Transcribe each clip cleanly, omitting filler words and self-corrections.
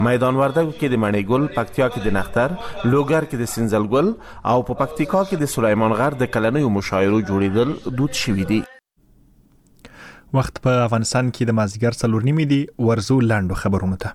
میدان وردګو کې د مڼې ګل، پکتیا کې د نختر، لوګر کې د سنځل ګل او په پکتیکا کې د سلیمان غر د کلنیو مشاعرو جوړیدل دود شوي دي. وخت په افغانستان کې د مازدیګر 4:30 دی. ورزو لاندو خبرونه ته.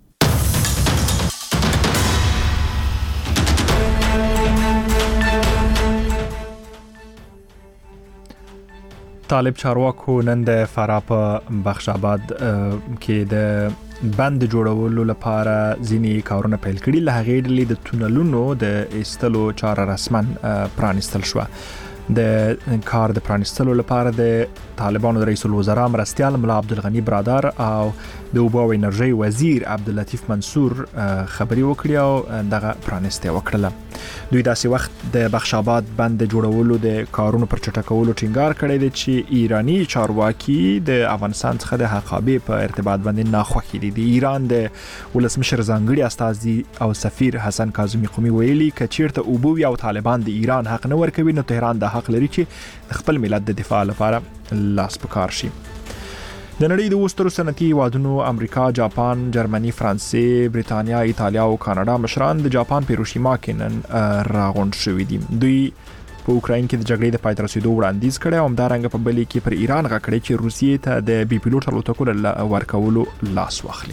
طالب چارواکو نن د فراه په بخش آباد کې د بند جوړولو لپاره ځینې کارونه پیل کړي. له هغې ډلې د تونلونو د ایستلو چاره رسما پرانیستل شوه. د کار د پرانیستلو لپاره د طالبانو رئیس الوزرا مرستیال ملا عبدالغنی برادر او د اوبو او انرژي وزیر عبداللطیف منصور خبري وکړي او دغه پرانیسته وکړه. دوی داسې وخت د بخش آباد بند جوړولو د کارونو پر چټکولو ټینګار کړی دی چې ایرانی چارواکي د افغانستان څخه د حقابې په ارتباط باندې ناخوښ دي. د ایران د ولسمشر ځانګړي استازي او سفیر حسن کاظمی قومي ویلي ک چیرته اوبو او طالبان د ایران حق نه ورکوي نو تهران د حق لري چې خپل ملت د دفاع لپاره لاس پکار شي. د نړۍ د وسترو صنعتي هیوادونو امریکا، جاپان، جرمني، فرانسې، بریتانیا، ایتالیا او کاناډا مشران د جاپان په هیروشیما کې نن راغونډ شوي دي. دوی په اوکراین کې د جګړې د پای ته رسیدو وړاندیز کړی او همدارنګه په بلې کې پر ایران غږ کړی چې روسیې ته د بي پیلوټ الوتکو ورکولو لاس واخلي.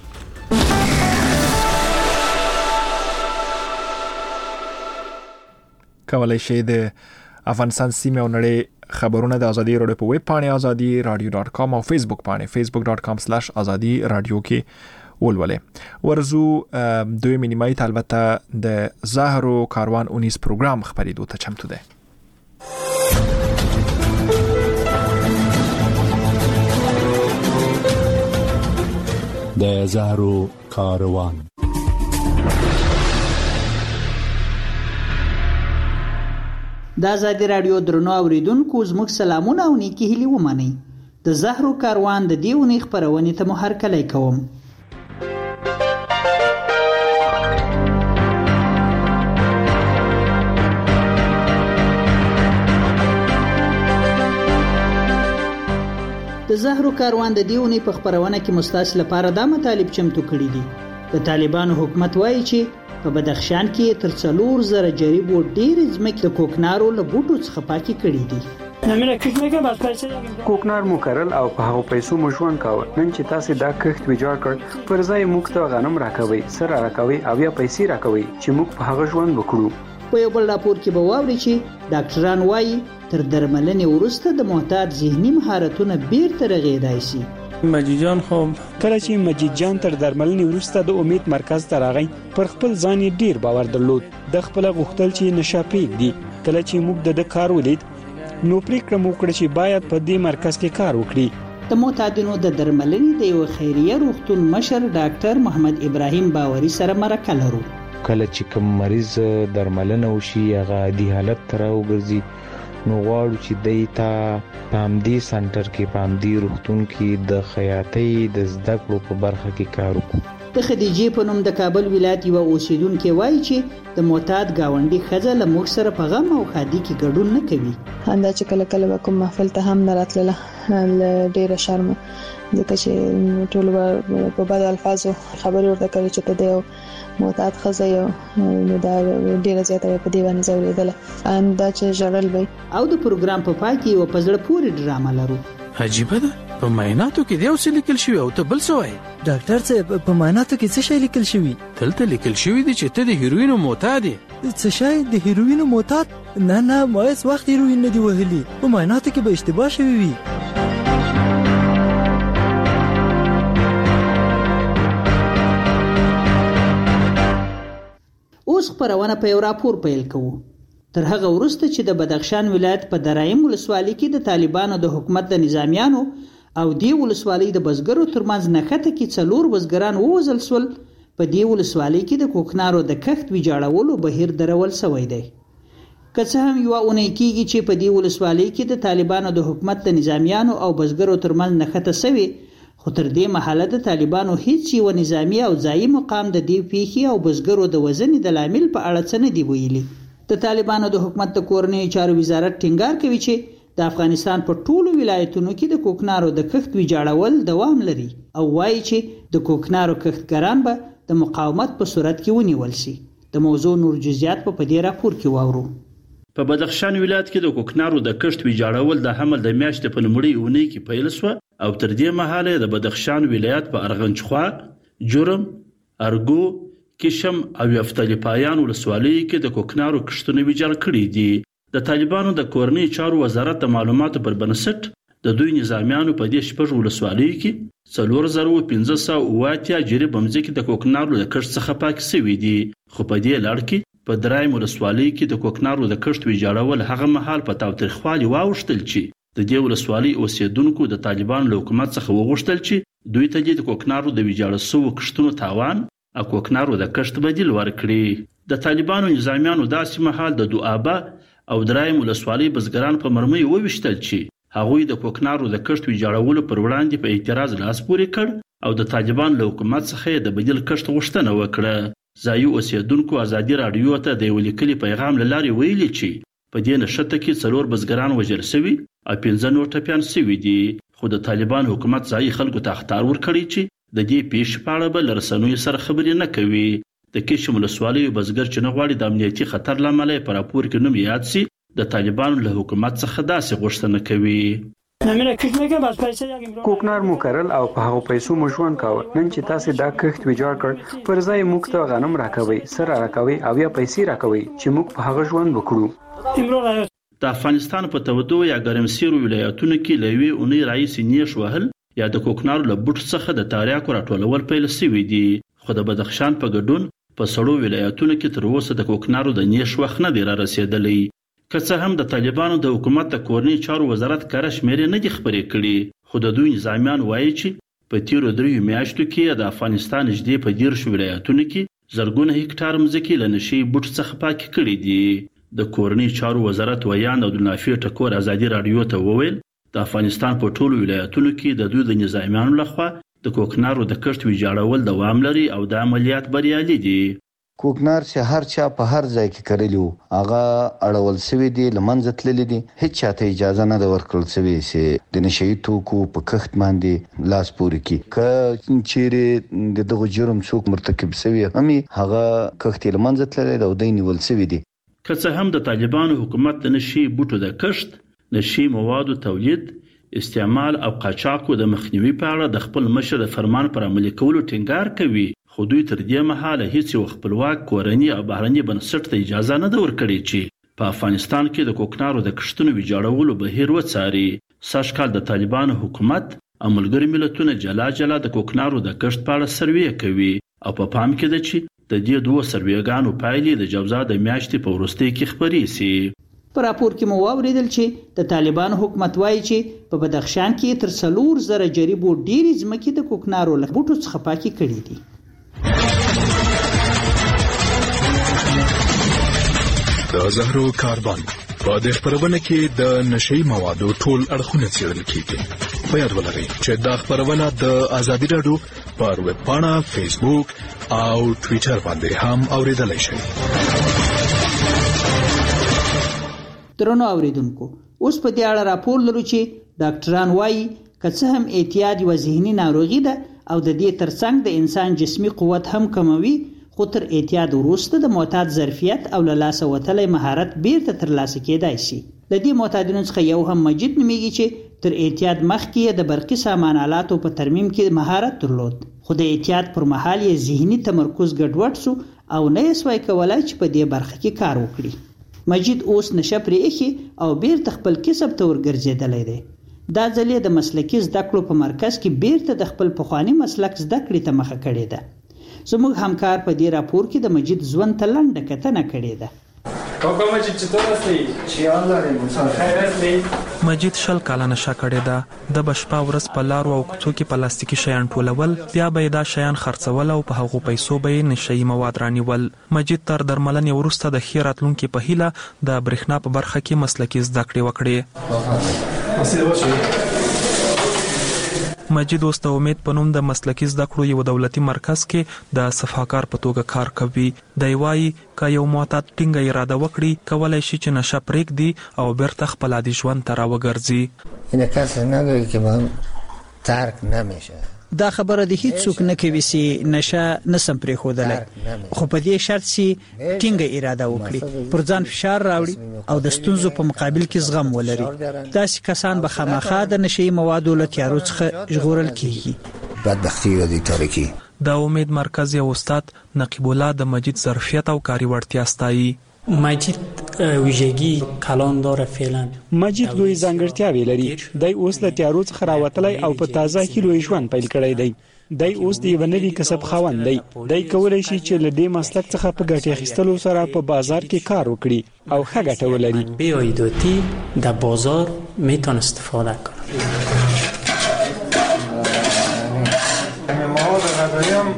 کولای شئ د افغانستان سیمه او نړۍ خبرونه د ازادي رادیو په ویب پاڼه azadi.radio.com او فیسبوک پاڼه facebook.com/azadi radio کې ولولئ. ورزو دوی مینیمایت البته د زهرو کاروان 19 پروګرام خبرېدو ته چمتو ده. د زهرو کاروان د ازادي رادیو درنو اوریدونکو زموږ سلامونه او نیکی هیلې ومنئ. د زهرو کاروان د دې اونۍ خپرونې ته مو هرکلی کوم. د زهرو کاروان د دې اونۍ په خپرونه کې مستاس لپاره دا مطالب چمتو کړي دي. د طالبانو حکومت وایي چې په بدخشان کې تر 4000 جریبو ډېر ځمکې د کوکنارو له بوټو څخه پاکي کړي دي. کوکنار مو کرل او په هغو پیسو مو ژوند کاوه. نن چې تاسو دا کښت ویجاړ کړ پر ځای موږ ته غنم راکوي، سره راکوي او یا پیسې راکوي چې موږ په هغه ژوند وکړو. په یو بل راپور کې به واوري چې ډاکټران وایي تر درملنې وروسته د معتاد ذهني مهارتونه بیرته رغېدای شي. مجید جان خو کله چې مجید جان تر درملنې وروسته د امید مرکز ته راغی پر خپل ځان ډیر باور درلود. د خپل غوښتل چې نشه پرېږدي. کله چې موږ د کار ولید نو پریکړه مو وکړه چې باید په دې مرکز کې کار وکړي. د معتادینو د درملنې د یو خیریه روغتون مشر ډاکټر محمد ابراهیم باوري سره مرکه لرو. کله چې کوم مریض درملنه وشي هغه عادي حالت ته راوګرځي نو غواړو چې دیتا پامدی سنټر کې پامدی روغتون کې د خیاطۍ د زده کړو په برخه کې کار وکړو. د خدیجې په نوم د کابل ولایت یو اوسیدونکو وایي چې د معتاد گاونډي ښځه له موږ سره په غم او ښادي کې ګډون نه کوي. همدا چې کله کله کوم محفل ته هم نه راتله ډېره شرم ځکه چې ټول په بد الفاظو خبرې ورته کوي چې ته د معتاد ښځه یو نو دا ډېره زیاته په دې باندې ځورېدله همدا چې ژړل وي. او د پروګرام په پای کې یو په زړه پورې ډرامه لرو. عجیبه ده په معایناتو کې دی اوس لیکل شوی او ته بل څه وایي. ډاکټر صاحب په معایناتو کې څه شی لیکل شوی؟ دلته لیکل شوی دی چې ته د هیروینو معتاد یې. څه شی د هیروینو معتاد؟ نه ما هیڅ وخت هیروین نه دی وهلی. په معایناتو کې به اشتباه شوی وي. اوس خبرونه په یو راپور پیل کوو. تر هغه وروسته چې د بدخشان ولایت په درایم ولسوالۍ کې د طالبانو د حکومت د نظامیانو او دی ولسوالۍ د بزګرو ترمنځ نښته کې 4 بزګران ووژل شول، په دې ولسوالۍ کې د کوکنارو د کښت ویجاړولو بهیر درول شوی دی. که څه هم یو اونۍ کېږي چې په دې ولسوالۍ کې د طالبانو د حکومت د نظامیانو او بزګرو ترمنځ نښته شوې، خو تر دې مهاله د طالبانو هیڅ یو نظامی او ځایي مقام د دې پیښې او بزګرو د وژنې د لامل په اړه څه نه دی ویلي. د طالبانو د حکومت د کورنیو چارو وزارت ټینګار کوي چې د افغانستان په ټولو ولایتونو کې د کوکنارو د کښت ویجاړول دوام لري او وایي چې د کوکنارو کښتګران به د مقاومت په صورت کې ونیول شي. د موضوع نور جزئیات په دې راپور کې واورو. په بدخشان ولایت کې د کوکنارو د کښت ویجاړول د حمل د میاشتې په لومړۍ اونۍ کې پیل شو او تر دې مهاله د بدخشان ولایت په ارغنچخوا، جرم، ارګو، کشم او یفتلی پایان ولسوالۍ کې د کوکنارو کښتونه ویجاړ کړي دي. د طالبانو د کورنۍ چارو وزارت د معلوماتو پر بنسټ د دوی نظامیانو په دې شپږ ولسوالیو کې 4580 جریب مځکې د کوکنارو د کښت څخه پاکې شوي دي. خو په دې لړ کې په درایم ولسوالۍ کې د کوکنارو د کښت ویجاړول هغه مهال په تاوتریخوالي واوښتل چې د دې ولسوالۍ اوسیدونکو د طالبانو له حکومت څخه وغوښتل چې دوی ته د کوکنارو د ویجاړ شوو کښتونو تاوان او کوکنارو د کښت بدیل ورکړي. د طالبانو نظامیانو داسې مهال د دوآبه او درایم ولسوالۍ بزګران په مرمۍ وویشتل چې هغوی د کوکنارو د کښت ویجاړولو پر وړاندې په اعتراض لاس پورې کړ او د طالبان له حکومت څخه د بدیل کښت غوښتنه وکړه. ځایي اوسیدونکو ازادي راډیو ته د یو لیکلي پیغام له لارې ویلي چې په دې نښته کې 4 بزګران وژل شوي او 15 نور ټپیان شوي دي. خو د طالبان حکومت ځایي خلکو ته اخطار ورکړی چې د دې پیښې په اړه به له رسنیو سره خبرې نه کوي. د کشم ولسوالۍ بزګر چې نه غواړي د امنیتي خطر له امله په راپور کې نوم یاد شي د طالبانو له حکومت څخه داسې غوښتنه کوي. کوکنار مو کرل او په هغو پیسو مو ژوند کاوه. نن چې تاسو دا کښت ویجاړ کړ پر ځای موږ ته غنم راکوي، سره راکوي او یا پیسې راکوي چې موږ په هغه ژوند وکړو. د افغانستان په تودو یا ګرمسیرو ولایتونو کې له یوې اونۍ راهیسې نیش وهل یا د کوکنارو له بوټ څخه د تاریاکو راټولول پیل شوي دي. خو د بدخشان په ګډون په سړو ولایتونو کې تر اوسه د کوکنارو د نیش وخت نه دی را رسیدلی. که څه هم د طالبانو د حکومت د کورنۍ چارو وزارت کره شمیرې نه دي خبرې کړي، خو د دوی نظامیان وایي چې په تیرو 3 میاشتو کې د افغانستان نږدې په 10 ولایتونو کې زرګونه هکټار مځکې له نشي بوټ څخه پاکې کړي دي. د کورنۍ چارو وزارت ویان عبدالنافع ټکور ازادي راډیو ته وویل د افغانستان په ټولو ولایتونو کې د دوی د نظامیانو لخوا د کوکنارو د کښت ویجاړول دوام لري او د عملیات بریالي دي. کوکنار چې هر چا په هر ځای کې کړلی وو هغه اړول شوی دی، له منځه تللی دی. هیڅ چاته اجازه نه ده ورکړل شوې چې د نشهیي توکو په کښت باندې لاس پورې کړي. که چیرې د دغه جرم څوک مرتکب شوی همې هغه کښت یې له منځه تللی دی او دی نیول شوی دی. که څه هم د طالبانو حکومت د نشهیي بوټو د کښت، نشهیي موادو تولید، استعمال او قاچاقو د مخنیوي په اړه د خپل مشر د فرمان پر عملي کولو ټینګار کوي. خو دوی تر دې مهاله هیڅ یو خپلواک کورني او بهرني بنسټ ته اجازه نه ده ورکړې چې په افغانستان کې د کوکنارو د کښتونو ویجاړولو بهیر وڅاري. سږ کال د طالبانو حکومت او ملګري ملتونه جلا جلا د کوکنارو د کښت په اړه سروې کوي او په پام کې ده چې د دې 2 سروېګانو پایلې د جوزا د میاشتې په وروستۍ کې خبرې شي. په راپور کې مو واوریدل چې د طالبانو حکومت وایي چې په بدخشان کې تر 4,000 جریبو ډېرې ځمکې د کوکنارو له بوټو څخه پاکې کړي دي. د زهرو کاربن په دې خبرونه کې د نشئی موادو ټول اړخونه څېړل کیږي. په یاد ولرئ چې دا خبرونه د ازادي راډیو پر ویب پاڼه، فیسبوک او ټوئیټر باندې هم اوریدلای شئ. درنو اوریدونکو، اوس په دې اړه راپور لرو چې ډاکټران وایي که څه هم اعتیاد یوه ذهني ناروغي ده او د دې ترڅنګ د انسان جسمي قوت هم کموي، خو تر اعتیاد وروسته د معتاد ظرفیت او له لاسه وتلی مهارت بیرته ترلاسه کېدای شي. د دې معتادینو څخه یو هم مجید نومیږي چې تر اعتیاد مخکې د برقي سامان آلاتو په ترمیم کې مهارت درلود، خو د اعتیاد پر مهال یې ذهني تمرکز ګډوډ شو او نه یې سوای کولای چې په دې برخه کې کار وکړي. مجید اوس نشه پرې ایښي او بیرته خپل کسب ته ورګرځېدلی دی. دا ځل یې د مسلکي زده کړو په مرکز کې بیرته د خپل پخواني مسلک زده کړې ته مخه کړې ده. زموږ همکار په دې راپور کې د مجید ژوند ته لنډه کتنه کړې ده. مجید 20 کاله نشه کړې ده. د بشپا ورځ په لارو او کوڅو کې پلاستیکي شیان ټولول، بیا به دا شیان خرڅول او په هغو پیسو به نشئی مواد رانیول. مجید تر درملنې وروسته د ښې راتلونکي په هیله د برېښنا په برخه کې مسلکي زده کړې وکړې. مجید اوس د امید په نوم د مسلکي زده کړو یو دولتي مرکز کې د صفاکار په توګه کار کوي. دی وايي که یو معتاد ټینګه اراده وکړي کولای شي چې نشه پرېږدي او بیرته خپل عادي ژوند ته راوګرځي. این کسی نگویی که من ترک نمیشه. دا خبره د هیڅ څوک نه کوي چې نشه نسم پرې خودلای، خو په دې شرط چې ټینګه اراده وکړي، پر ځان فشار راوړي او د ستونزو په مقابل کې زغم ولري. داسې کسان به خامخا د نشي موادو له تیارو څخه ژغورل کیږي. بدبختی او د تاریکی. د امید مرکز یو استاد نقیب الله د مجید ظرفیت او کاري وړتیا ستایي. مجید ویژگی کلان داره فعلا. مجید لوی ځانګړتیاوې لري. دی اوس له تیارو څخه راوتلی او په تازه هیلو ژوند پیل کړی دی. دی اوس د یو نوي کسب خاوند دی. دی کولای شي چې له دې مسلک څخه په ګټې اخیستلو سره په بازار کې کار وکړي او ښه ګټه ولري. بیایدوتی در بازار میتونه استفاده کنه. مواد غذایی هم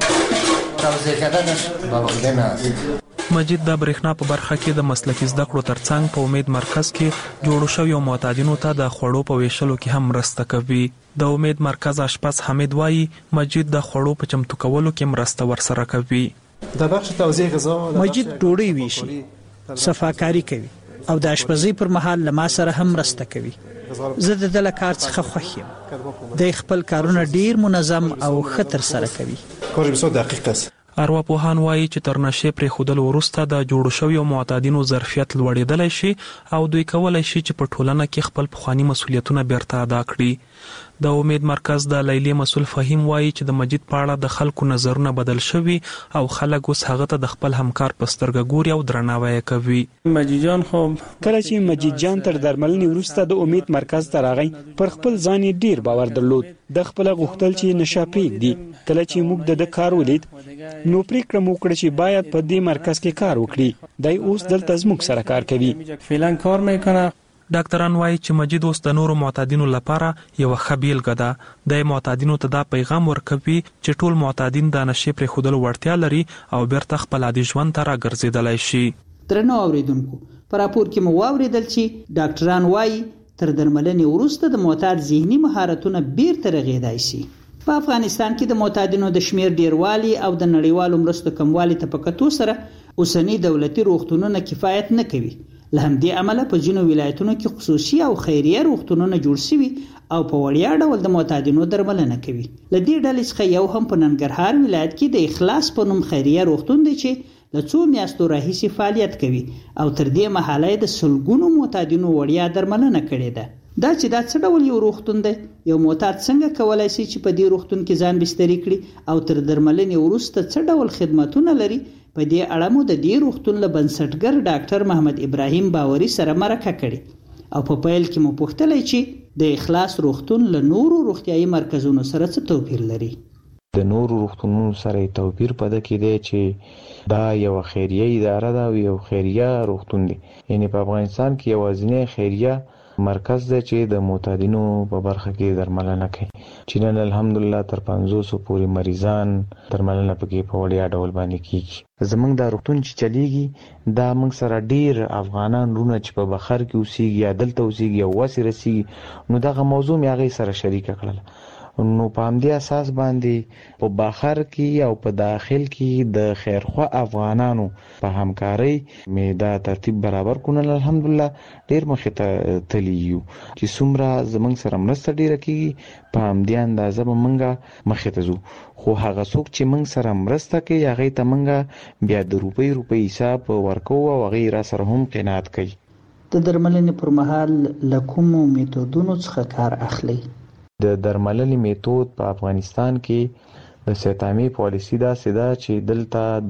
توزیع کردنش با والدین است. مجید د برېښنا په برخه کې د مسلکي زده کړو ترڅنګ په امید مرکز کې جوړو شویو معتادینو ته د خوړو په ویشلو کې هم مرسته کوي. د امید مرکز اشپز حمید وایي مجید د خوړو په چمتو کولو کې مرسته ورسره کوي. د بخش توزیع غذا مجید ډوډۍ ویشي، صفاکاری کوي او د اشپزۍ پر مهال له ما سره هم مرسته کوي. زه د دې له کار څخه خوښ یم. د خپل کارونه ډیر منظم او ښه ترسره کوي. کار بسیار دقیق است. ارواپوهان وایي چې تر نشې پرېښودلو وروسته د جوړو شویو معتادینو ظرفیت لوړېدلی شي او دوی کولی شي چې په ټولنه کې خپل پخواني مسؤلیتونه بیرته ادا کړي. د امید مرکز د لیلی مسؤل فهیم وایي چې د مجید په اړه د خلکو نظرونه بدل شوي او خلک اوس هغه ته د خپل همکار په سترګه ګوري او درناوی کوي. مجید جان خو کله چې مجید جان تر درملنې وروسته د امید مرکز ته راغی پر خپل ځان یې ډیر باور درلود. د خپل غوښتل چې نشه پرېږدي. کله چې موږ د کار ولید نو پریکړه مو وکړه چې باید په دې مرکز کې کار وکړي. دی اوس دلته زموږ سره کار کوي. فعلا کار میکنه. ډاکټران وایي چې مجید اوس د نورو معتادینو لپاره یو ښه بیلګه ده. د معتادینو ته دا پیغام ورکوي چې ټول معتادین د نشې پرېښودلو وړتیا لري او بیرته خپل عادي ژوند ته راګرځېدلی شي. درنو اوریدونکو، په راپور کې مو واوریدل چې ډاکټران وایي تر درملنې وروسته د معتاد ذهني مهارتونه بیرته رغېدای شي. په افغانستان کې د معتادینو د شمیر ډیروالي او د نړیوالو مرستو کموالي ته په کتو سره اوسنی دولتي روغتونونه کفایت نه کوي. له همدې امله په ځینو ولایتونو کې خصوصي او خیریه روغتونونه جوړ شوي او په وړیا ډول د معتادینو درملنه کوي. له دې ډلې څخه یو هم په ننګرهار ولایت کې د اخلاص په نوم خیریه روغتون دی چې له څو میاشتو راهیسې فعالیت کوي او تر دې مهاله د سلګونو معتادینو وړیا درملنه کړې ده. دا چې دا څه ډول یو روغتون دی؟ یو معتاد څنګه کولای شي چې په دې روغتون کې ځان بستري کړي او تر درملنې وروسته څه ډول خدماتونه لري؟ په دې اړه مو د دې روغتون له بنسټګر ډاکټر محمد ابراهیم باوري سره مرکه کړې او په پیل کې مو پوښتلی چې د اخلاص روغتون له نورو روغتیايي مرکزونو سره څه توپیر لري. د نورو روغتونونو سره توپیر په دې کې دی چې دا یو خیریه اداره ده او یو خیریه روغتون دی. یعنی په افغانستان کې یوازینی خیریه مرکز دی چې د معتادینو په برخه کې درملنه کوي چې نن الحمدلله تر 500 پورې مریضان درملنه پکې په وړیا ډول باندې کیږي. زمونږ دا روغتون چې چلیږي دا موږ سره ډیر افغانان رونه چې په بخر کې اوسېږي یا دلته اوسېږي او واسې رسېږي نو دغه موضوع مې هغې سره شریکه کړله. نو په همدې اساس باندې په بخر کې او په داخل کې د خیرخوا افغانانو په همکارۍ مې دا ترتیب برابر کړل. الحمدلله ډیر مخې ته تللی یو چې څومره زموږ سره مرسته ډیره کیږي په همدې اندازه به موږ مخې ته ځو. خو هغه څوک چې موږ سره مرسته کوي هغې ته موږ بیا د روپۍ حساب ورکوو او هغې را سره هم قناعت کوي. د درملنې پر مهال له کومو میتودونو څخه کار اخلي؟ د درملنې میتود په افغانستان کې د سیتامي پالیسی داسې ده چې دلته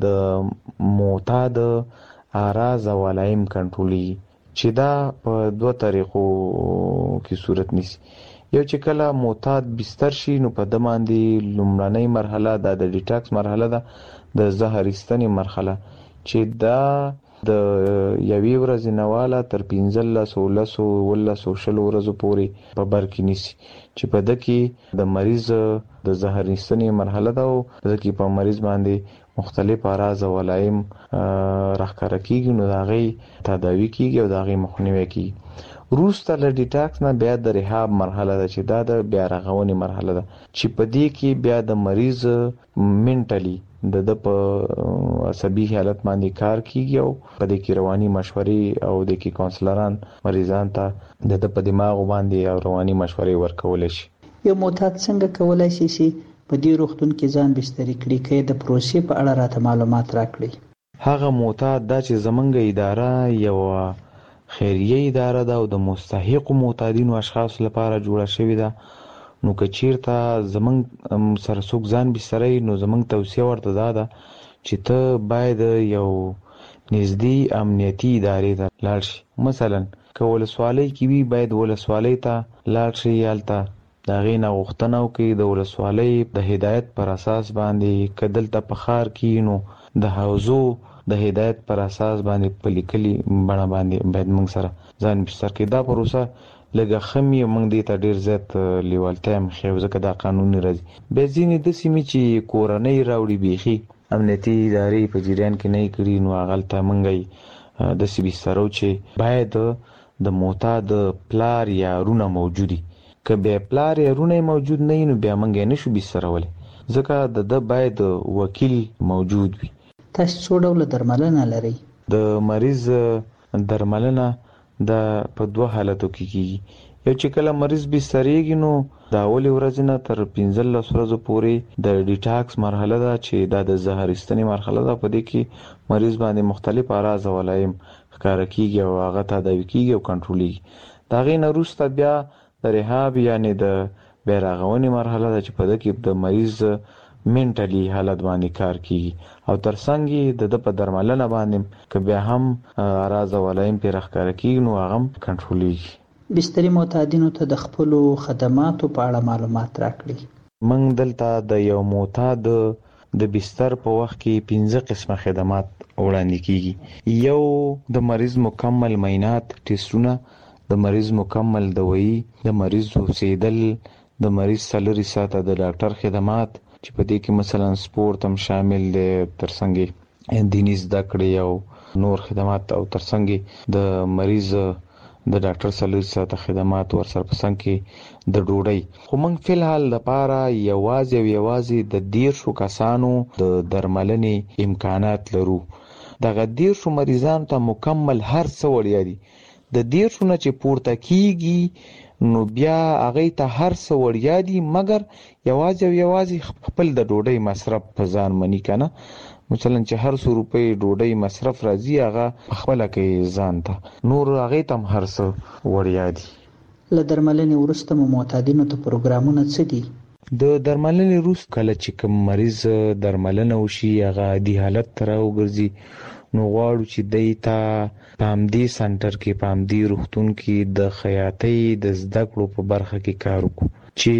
د معتاد اعراض او علایم کنټرولېږي چې دا په 2 طریقو کې صورت نیسي. یو چې کله معتاد بستر شي نو په ده باندې لومړنۍ مرحله دا د ډیټاکس مرحله ده، د زهر ایستنې مرحله چې دا د یوې ورځې نه واله تر 15 لسو 20 ورځو پورې په بر کې نیسي چې په ده کې د مریض د زهر ایستنې مرحله ده او په ده کې په مریض باندې مختلف اعراض او علایم راښکاره کیږي نو د هغې تداوي کیږي او د هغې مخنیوی کیږي. وروسته له ډیټاکس نه بیا د ریهاب مرحله ده چې دا د بیا رغونې مرحله ده چې په دې کې بیا د مریض منټلی د په عصبي حالت باندې کار کیږي او په دې کې رواني مشورې او د کې کونسلران مریضان ته د په دماغ باندې او رواني مشورې ورکول شي. یو معتاد څنګه کولای شي چې په دې روغتون کې ځان بستري کړي کې د پروسې په اړه راته معلومات راکړي؟ هغه معتاد دا چې زمونږ اداره یو خیریه اداره ده او د مستحق معتادینو اشخاص لپاره جوړه شوې ده. نو که چیرته زمونږ سره څوک ځان بستري نو زمونږ توصیه ورته دا ده چې ته باید یو نږدې امنیتي ادارې ته لاړ شي. مثلا که ولسوالۍ کې وي باید ولسوالۍ ته لاړ شي، هلته د هغې نه غوښتنه وکړي د ولسوالۍ د هدایت پر اساس باندې. که دلته په ښار کې نو د حوزو د هدایت پر اساس باندې په لیکلي بڼه باندې باید موږ سره ځان بستر کړي. دا پروسه لږه ښه مې موږ دې ته ډېر زیات لیوالتیا هم ښیو ځکه دا قانوني راځي. بیا ځینې داسې مې چې کورنۍ راوړي بیخي امنیتي ادارې په جریان کې نه یې کړي نو هغلته موږ یې داسې بسترو چې باید د معتاد پلار یا رونه موجودي. که بیا پلار یا رونه موجود نه نو بیا موږ یې نشو بسترولی ځکه د باید وکیل موجود وي. تاسو څو ډوله درملنه لرئ؟ د مریض درملنه د په دوه حالتو کې کیږي. یو چې کله مریض بستریږي نو د اولې ورځې نه تر 15 ورځو پورې د ډیټاکس مرحله ده چې دا د زهر ایستنې مرحله ده. په دې کې مریض باندې مختلف اعراض او علائم ښکاره کیږي او هغه تداوي کیږي او کنټرولېږي. د هغې نه وروسته بیا د ریهاب یعنی د بیا رغونې مرحله ده چې په دې کې د مریض منټلی حالت باندې کار کیږي او ترڅنګ د په درملنه باندې که بیا هم اعراض او علائم پرې ښکاره کیږي نو هغه هم کنټرولېږي. بستري معتادینو ته د خپلو خدماتو په اړه معلومات راکړي. موږ دلته د یو معتاد د بستر په وخت کې 15 قسمه خدمات وړاندې کیږي. یو د مریض مکمل معاینات ټیسټونه، د مریض مکمل دوايي، د مریض اوسېدل، د مریض 4 ساعته د ډاکټر خدمات چې په دې کې مثلا سپورت هم شامل دی، ترڅنګ دیني زده کړې او نور خدمات او ترڅنګ د مریض د ډاکټر 4 ساعته خدمات ورسره په څنګ کې د ډوډۍ. خو موږ فی الحال لپاره یوازې د 10 کسانو د درملنې امکانات لرو. دغه 10 مریضانو ته مکمل هر څه وړیا دي. د 10 نه چې پورته کیږي نو بیا هغه ته هر څه وړیا دي مګر یوازې خپل د ډوډۍ مصرف په ځان منی کنه. مثلا چې هر 100 روپۍ ډوډۍ مصرف راځي هغه خپل کې ځان ته نور هغه تم هر څه وړیا دي. له درملنې وروسته مو معتادینو ته پروګرامونه څه دي؟ د درملنې وروسته کله چې کوم مریض درملنه وشي هغه عادي حالت ته راوګرځي نو غواړو چې دی ته په همدې سنټر کې په همدې روغتون کې د خیاطۍ د زده کړو په برخه کې کار وکړو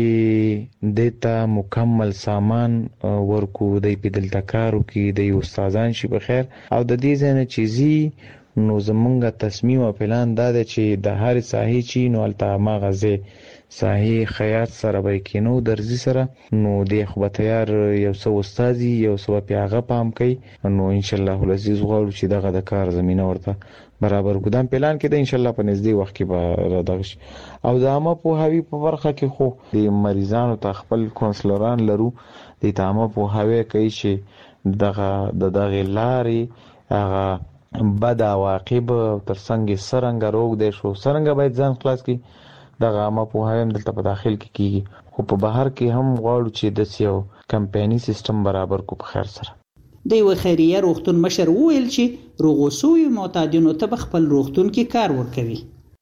چې دی ته مکمل سامان ورکو، دی په دلته کار وکړي، دی استادان شي په خیر. او د دې ځای نه چې ځي نو زمونږ تصمیم او پلان دا دی چې د هر ساحې چې نو هلته هماغه ځای ساحې خیاط سره به کینو درځي سره نو دی خو به تیار یو څه استادي یو څه به پې هغه پام کوي نو انشاءالله العزیز غواړو چې دغه د کار زمینه ورته برابر کړو. دا پلان کې د انشاءالله په نږدې وخت کې به دغه شي. او د عامه پوهاوي په برخه کې خو د مریضانو ته خپل کونسلران لرو، د عامه پوهاوی کوي چې دغه لارې هغه بد عواقب ترڅنګ څرنګه روغ دی شو څرنګه باید ځان خلاص کړي. دغه عامه پوهاوی هم دلته په داخل کې کیږي خو په بهر کې هم غواړو چې داسې یو کمپایني سیستم برابر کو په خیر سره. د یو خیریه روغتون مشر وویل چې روغو شویو معتادینو ته په خپل روغتون کې کار ورکوي.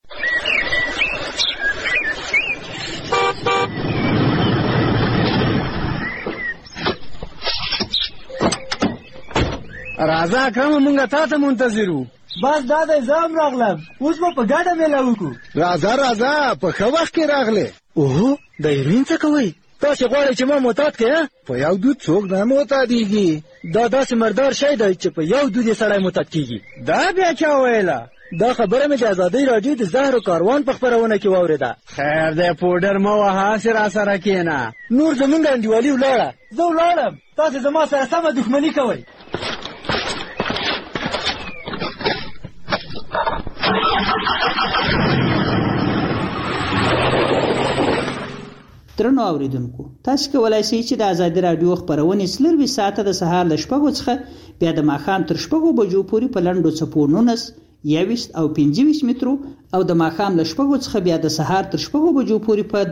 راځه اکرم مونږه تا ته منتظر وو. بس دا د ځام راغلم اوس به په ګډه میله وکړو. راځه په ښه وخت کې راغلې. اوهو د هیروین څه کوئ؟ تاسې غواړئ چې ما معتاد کړې؟ په یو دود څوک نه معتادېږي. دا داسې مردار شی دی چې په یو دود یې سړی معتاد کېږي. دا بیا چا ویله؟ دا خبره مې د ازادۍ راډیو د زهرو کاروان په خپرونه کې واورېده. خیر دی پوډر مه وهه هسې راسره کښېنه. نور زمونږ انډیوالي ولاړه. زه ولاړم تاسې زما سره سمه دښمني کوئ. درنو اوریدونکو، تاسو کولای شئ چې د آزادي رادیو خبرونه سلوي ساعته د سهار ل 8:00 څخه بیا د ماښام تر 8:00 بجو پورې په لنډو څپو 19 21 او 25 مترو او د ماښام ل 8:00 څخه بیا د سهار تر 8:00 بجو پورې په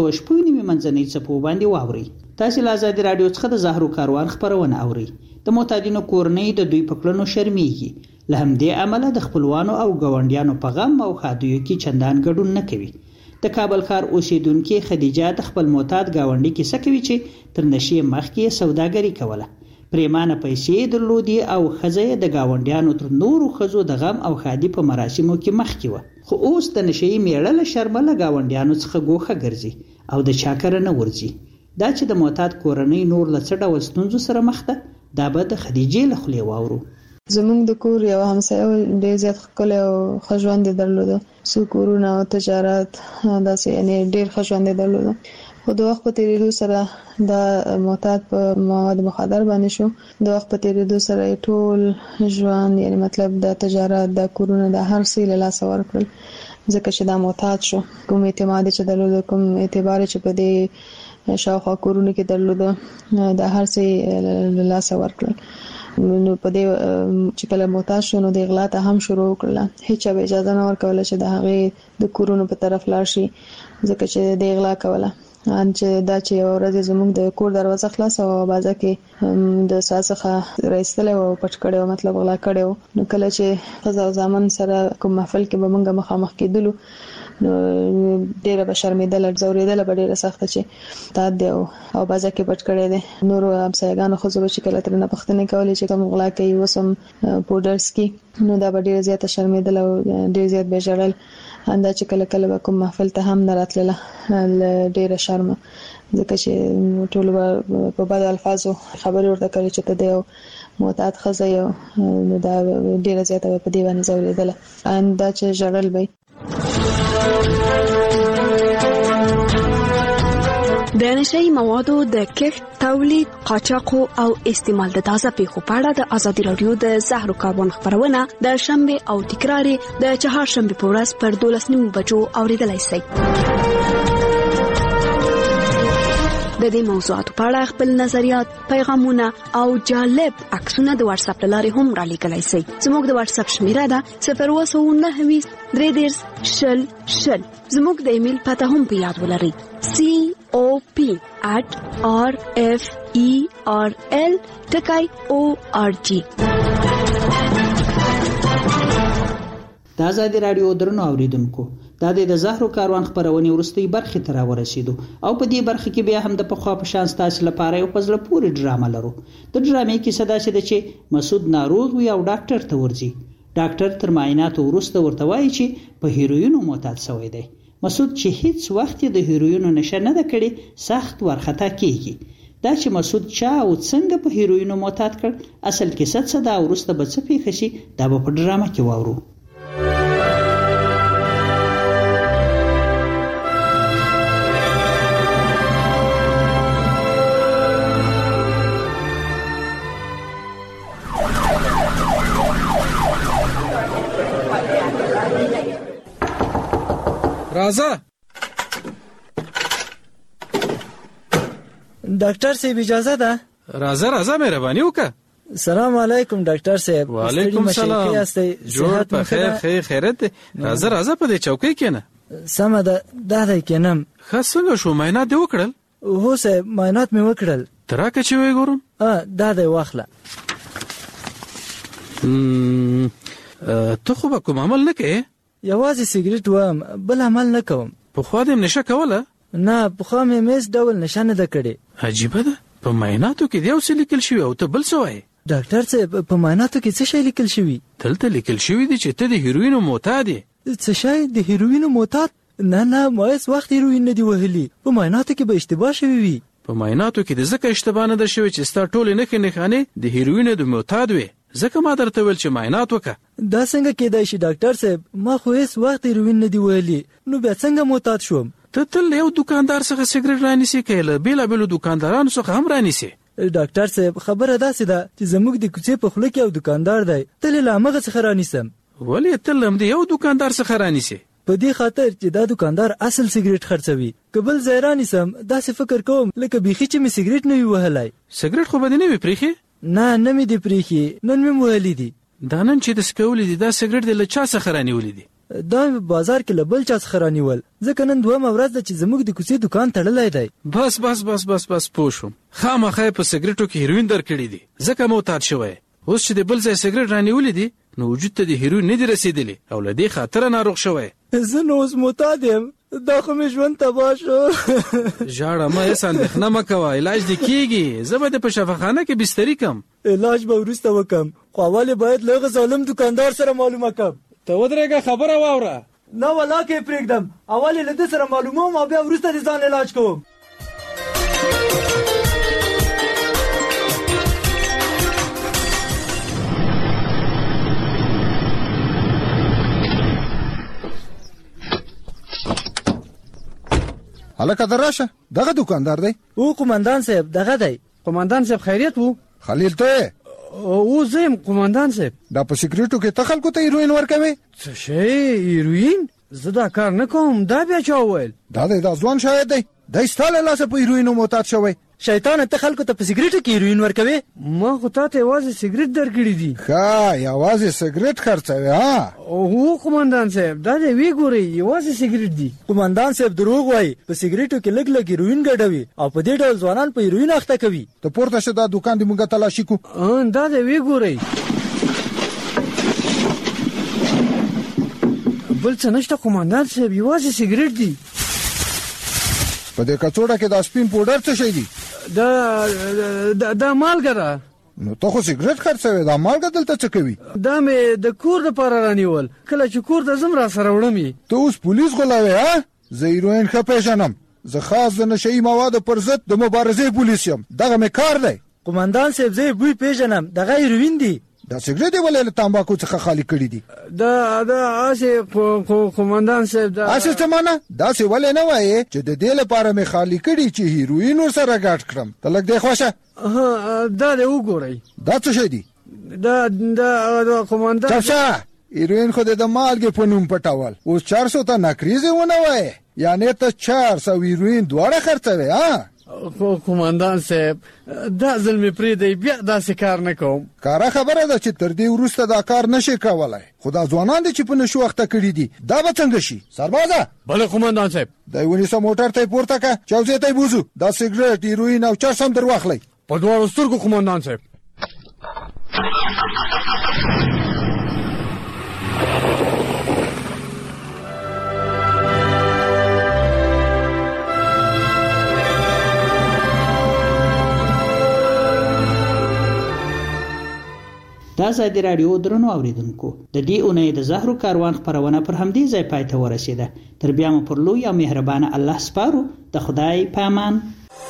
1290 منځنۍ څپو باندې واورئ. تاسو له آزادي رادیو څخه د زهرو کاروان خبرونه اورئ. د معتادینو کورنۍ د دوی په کړنو شرمېږي، له همدې امله د خپلوانو او ګاونډیانو په غم او ښادیو کې چندان ګډون نه کوي. د کابل ښار اوسیدونکې خدیجه د خپل معتاد ګاونډي کیسه کوي چې تر نشې مخکې سوداګري کوله، پریمانه پیسې درلودي او ښځه د ګاونډیانو تر نورو ښځو د غم او ښادي په مراسمو کې مخکې وه، خو اوس د نشې میړه له شرمه له ګاونډیانو څخه ګوښه ګرځي او د چا کره نه ورځي. دا چې د معتاد کورنۍ نور له څه ډول ستونزو سره مخ ده، دا به د خدیجې له خولې واورو. زمونږ د کور یو همسایه ډېر زیات ښکلی او ښه ژوند یې درلوده، څو کورونه او تجارت داسې یعنې ډېر ښه ژوند یې درلوده، خو د وخت په تېرېدو سره دا معتاد په مواد مخدر باندې شو. د وخت په تېرېدو سره یې ټول ژوند یعنې مطلب د تجارت د کورونه د هر څه له لاسه ورکړل، ځکه چې دا معتاد شو. کوم اعتماد چې درلوده، کوم اعتبار چې په دې شاوخوا کورونو کې درلوده، د هر څه له لاسه ورکړل. نو په دې چې کله معتاد شو نو د اغلا ته هم شروع وکړله. هیڅ به اجازه نه ورکوله چې د هغې د کورونو په طرف لاړ شي، ځکه چې د اغلا کوله. چې دا چې یو ورځ زموږ د کور دروازه خلاصه وه، بازه کې د سا څخه راایستلی و او پټ کړی و، مطلب غلا کړی و. نو کله چې ښځه او زامن سره کوم محفل کې به موږ مخامخ کېدلو نو ډېره به شرمېدله، ځورېدله به ډېره سخته چې تاد دی او بازه کې پټ کړی دی. نورو همسایګانو ښځو به چې کله ترېنه پوښتنې کولې چې کوم غلا کوي، اوس هم پوډر څکي، نو دا به ډېره زیاته شرمېدله او ډېر زیات به یې ژړل. همدا چې کله کله به کوم محفل ته هم نه راتلله له ډېره شرمه، ځکه چې ټولو به په بدو الفاظو خبرې ورته کړې چې ته د یو معتاد ښځه یې، نو دا ډېره زیاته به په دې باندې ځورېدله. همدا چې ژړل به د نشئی موادو د کښت، تولید، قاچاق او استعمال د تازه پیښو په اړه د ازادي رادیو د زهرو کاروان خبرونه د شنبه او تکرار د چهارشنبه په ورځ پر 12:30 بجو اوریدلای شئ. د دې موضوعاتو په اړه خپل نظریات، پیغامونه او جالب عکسونه د واتس اپ لارې هم را لیږلای شئ. زموږ د واتس اپ شمیره ده 029 310 000. زموږ د ایمیل پته هم په یاد ولرئ: cop@referl.org. د آزادي رادیو درنو اوریدونکو، دا د زهرو کاروان خبرونه ورستۍ برخه ته راورسېدو او په دې برخه کې بیا هم د پخوا په شان ستاسو لپاره یو پزله پوری ډرامه لرو. د ډرامې کې صدا شته چې مسعود ناروغ وي او ډاکټر ته ورځي. ډاکټر تر معایناتو وروسته ورته وایي چې په هیروینو معتاد شوی دی. مسعود چې هیڅ وخت د هیروینو نشه نه ده کړې سخت ورخطا کیږي. دا چې مسعود چا او څنګه په هیروینو معتاد کړ، اصل کې څه ده او وروسته به څه پیښ شي، دا به په ډرامه کې واورو. راځه ډاکټر صاحب اجازه ده؟ راځه مهرباني وکړه. سلام علیکم ډاکټر صاحب. وعلیکم سلام. جوړ په خیر خیرت. راځه په دې چوکۍ کېنه. سمه ده، دا دی کېنم. ښه څنګه شو، معاینات دې وکړل؟ هو صاحب معاینات مې وکړل. تراکه چې وې ګورم. دا دی واخله. ته خو به کوم عمل نه کوې؟ یوازې سیګریټ وم، بل عمل نه کوم. پخوا دې نشه کوله؟ نه، پخوا مې هیڅ ډول نشه نه ده کړې. عجیبه ده، په معایناتو کې یو څه لیکل شوی او ته بل څه وایې؟ ډاکټر صاحب په معایناتو کې څه شی لیکل شوی؟ دلته لیکل شوی دی چې ته د هیروینو معتاد یې. څه شی د هیروینو معتاد؟ نه ما هیڅ وخت هیروین نه دی وهلی. په معایناتو کې به اشتباه شوی وي. په معایناتو کې د ځکه اشتباه نه ده شوی چې ستا ټولې نښې نښانې د هیروینو د معتاد وي، ځکه ما درته ویل چې معاینات وکړه. دا څنګه کېدای شي ډاکټر صاحب؟ ما خو هیڅ وخت هیروین نه دی وهلی، نو بیا څنګه معتاد شوم؟ ته تل یو دکاندار څخه سیګریټ رانیسې، که له بېلابېلو دکاندارانو څخه هم رانیسې. ډاکټر صاحب خبره داسې ده چې زموږ د کوڅې په خوله کې یو دکاندار دی، تل له همغه څخه رانیسم. ولې تل هم د یو دکاندار څخه رانیسې؟ په دې خاطر چې دا دکاندار اصل سیګریټ خرڅوي. کبل زیرانی سم داسې فکر کوم لکه بیخي چې می سیګریټ نه وی وهلای. سیګریټ خو به نه وی پریخي؟ نه می دی پریخي، نن می وهلی دي. دا نن چې د سکولې دي دا سیګریټ د لچا څخه رانیولې دي؟ دا بازار کې لبل چا څخه رانیول. ځکه نن دوه ورځ ده چې زموږ د کوڅې دکان تړلای دی. بس بس بس بس بس پوښوم. خامخا په سیګریټو کې هیروین درکړي دي. ځکه معتاد شوی. اوس چې د بل ځای سیګریټ رانیولې دي نو وجود ته د هیروین نه دی رسیدلی او له دې خاطر ناروغ شوی. زه نو اوس معتاد یم. دا خو مې ژوند تباه شو. ژاړه مه هېڅ اندېښنه مه کوه، علاج دې کېږي. زه به دې په شفاخانه کې بستري کم. علاج به وروسته وکم، خو اول باید له هغه ظالم دکاندار سره معلومه کم. ته ودرېږه خبره واوره. نه ولا کې پرېږدم، اول له دې سره معلوموم او بیا وروسته د ځان علاج کوم. هلکه دراشه، دغه دکاندار دی؟ او قومندان صاحب دغه دی. قومندان صاحب خیریت وو؟ خلیل ته او زم قومندان صاحب. دا په سیګریټو کې ته خلکو ته هیروین ورکوي؟ څه شی هیروین؟ زه دا کار نه کوم. دا بیا چا وویل؟ دا ځوان شاید دی، دی ستا له لاسه په هیروینو معتاد شوی. شیطانه ته خلکو ته په سیګریټو کې هیروین ورکوي؟ ما خو تا ته یوازې سیګریټ درکړي دي. ښه یوازې سیګریټ خرڅوي؟ ها او قومندان صاحب دا دې وی ګورئ یوازې سیګریټ دي. قومندان صاحب دروغ وایي، په سیګریټو کې لږ لږ هیروین ګډوي او په دې ډول ځوانان په هیروین اخته کوي. ته پورته شه، دا دکان دې موږ تلاشي کو. دا دې وی ګورئ. بل څه نشته قومندان صاحب، یوازې سیګریټ دي. په دې کڅوړه کې دا سپین پوډر څه شی دی؟ دا مالګه ده. نو ته خو سیګریټ خرڅوي، دا مالګه دلته څه کوي؟ دا مې د کور دپاره رانیول، کله چې کور ته ځم را سره وړم. ته اوس پولیس غولاوې؟ ها زه هیروین ښه پیژنم، زه خاص د نشهیي موادو پر ضد د مبارزې پولیس یم، دغه مې کار دی. قومندان صاحب زه بوی پیژنم، دغه هیروین دی. دا سیګریټ یې ولې له تامباکو څخه خالي کړي دي؟ دا اسې قومندان صاحب دا اسې څه مانه؟ داسې ولې نه وایې چې د دې لپاره مې خالي کړي چې هیروین ورسره ګډ کړم؟ ته لږ دې خوښه. دا دې وګورئ. دا څه شی دی؟ دا قومندان چپ شه، هیروین خو دې د مالګې په نوم پټول، اوس 400 ته نکریزې ونه وایې، یعنې ته 400 هیروین دواړه خرڅوې؟ ها قومندان صاحب دا ځل مې پرېږدئ، بیا داسې کار نه کوم. کاره خبره ده چې تر دې وروسته دا کار نشي کولی، خو دا ځوانان دي چې په نشو اخته کړي دي، دا به څنګه شي؟ سربازه بله قومندان صاحب. دی ونیسه، موټر ته یې پورته که، چوزې ته یې بوځو، دا سیګریټ هیروین او چرس هم در واخلئ. په دواړو سترګو قومندان صاحب. دا ازادي راډیو درنو اوریدونکو، د دې اونۍ د زهرو کاروان خپرونه پر همدې ځای پای ته ورسېده. تر بیا مو پر لوی او مهربانه الله سپارو. د خدای په امان.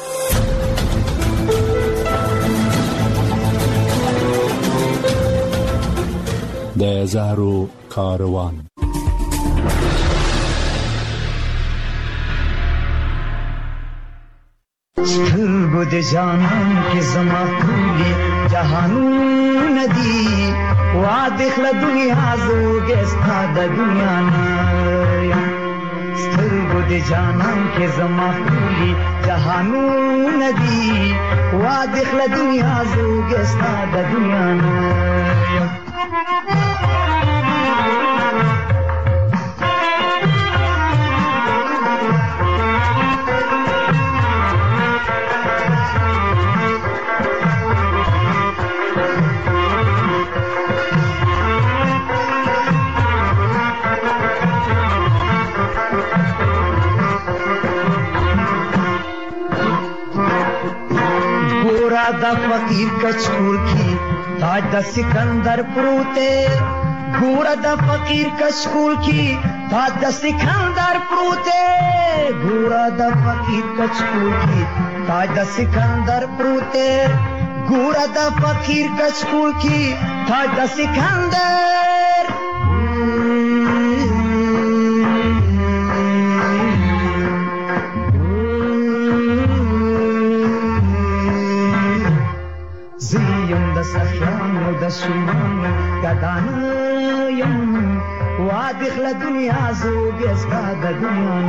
د زهرو کاروان. سترګو د جانان کې زما ټولې جهانونه دي، واده خله دنیا زوږې ستا د دنیا نه یم. سترګو د جانان کې زما ټولې جهانونه دي، واده خله دنیا زوږې ستا د دنیا نه یم. دا فقیر کچکول کی تاج دا سکندر پروتے، گورا دا فقیر کچکول کی تاج دا سکندر پروتے، گورا دا فقیر کچکول کی تاج دا سکندر پروتے، گورا دا فقیر کچکول کی تاج دا سکندر. سخیانو د شومانو ګدانه یم وادخله دنیا زوګستا د دنیا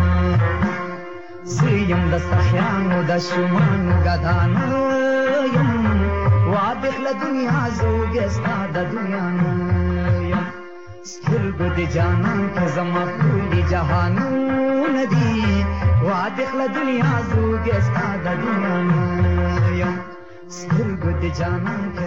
زیم د سخیانو د شومانو ګدانه یم وادخله دنیا زوګستا د دنیا یم سترګو د جانان کې زما ټولې جهانونه دي وادخله دنیا زوګستا د دنیا یم سترګو د جانان کې